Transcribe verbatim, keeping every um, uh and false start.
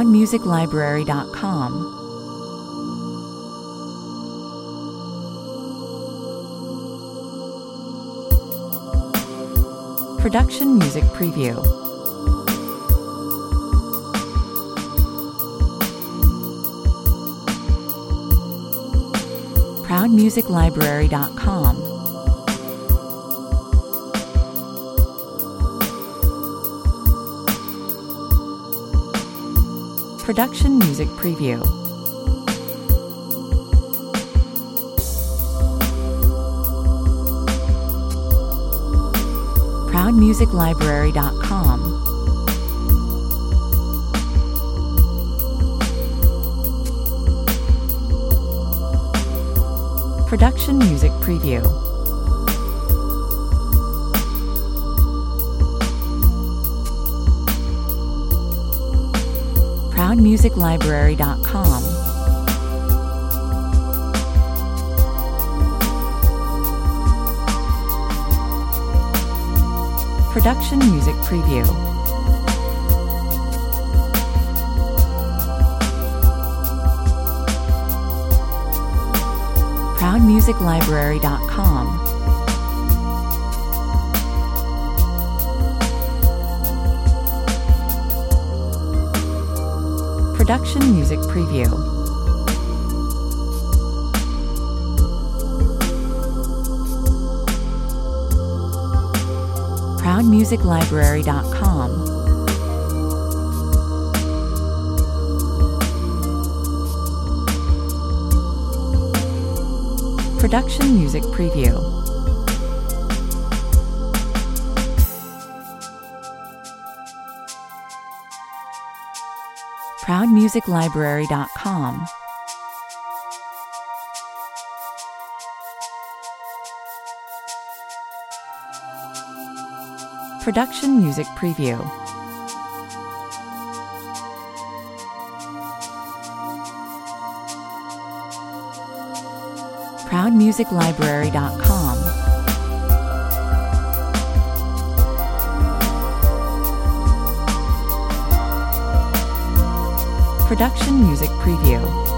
proud music library dot com. Production Music Preview. proud music library dot com. Production Music Preview. proud music library dot com. Production Music Preview. proud music library dot com. Production Music Preview. proud music library dot com. Production Music Preview. proud music library dot com. Production Music Preview. proud music library dot com. Production Music Preview. proud music library dot com. Production Music Preview.